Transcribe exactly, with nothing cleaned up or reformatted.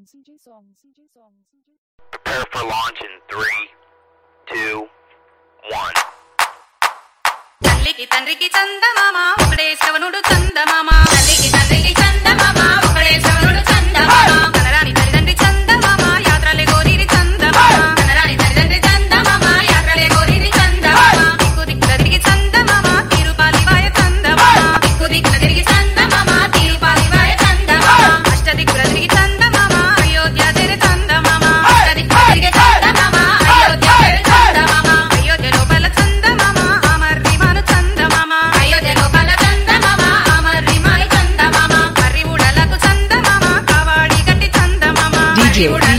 C J song, C J song, C J. Prepare for launch in three, two, one. తల్లికి తండ్రికి చందమామ ఒకడే శ్రవణుడు చందమామ తల్లికి తండ్రికి చందమామ ఒకడే శ్రవణుడు చందమామ కనరాని తల్లిదండ్రి చందమామ యాత్రలే గోరిరి చందమామ కనరాని తల్లిదండ్రి చందమామ యాత్రలే గోరిరి చందమామ దిక్కు దిక్కుల తిరిగి చందమామ తిరుపాలివాయ చందమామ దిక్కు దిక్కుల తిరిగి చందమామ తిరుపాలివాయ చందమామ అష్ట దిక్కుల తిరిగి చందమామ అయోధ్య చేరే చందమామ అష్ట దిక్కుల తిరిగి చందమామ అయోధ్య చేరే చందమామ అయోధ్య లోపల చందమామ అమర్రి మాను చందమామ అయోధ్య లోపల చందమామ అమర్రి మాను చందమామ మర్రి ఊడలకు చందమామ కావాడి గట్టి చందమామ D J